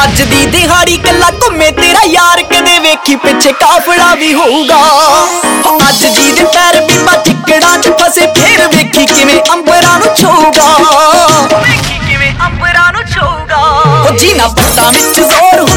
ਅੱਜ ਦੀ ਦਿਹਾੜੀ ਕੱਲਾ ਘੁੰਮੇ ਤੇਰਾ ਯਾਰ, ਕਦੇ ਵੇਖੀ ਪਿੱਛੇ ਕਾਫਲਾ ਵੀ ਹੋਊਗਾ। ਅੱਜ ਜੀ ਦੇ ਪੈਰ ਬੀਬਾ ਚਿੱਕੜਾਂ 'ਚ ਫਸੇ, ਫੇਰ ਵੇਖੀ ਕਿਵੇਂ ਅੰਬਰਾਂ ਨੂੰ ਛੂਗਾ। ਵੇਖੀ ਕਿਵੇਂ ਅੰਬਰਾਂ ਨੂੰ ਛੂਗਾ। ਉਹ ਜੀਨਾ ਪੱਟਾਂ ਵਿੱਚ ਜ਼ੋਰ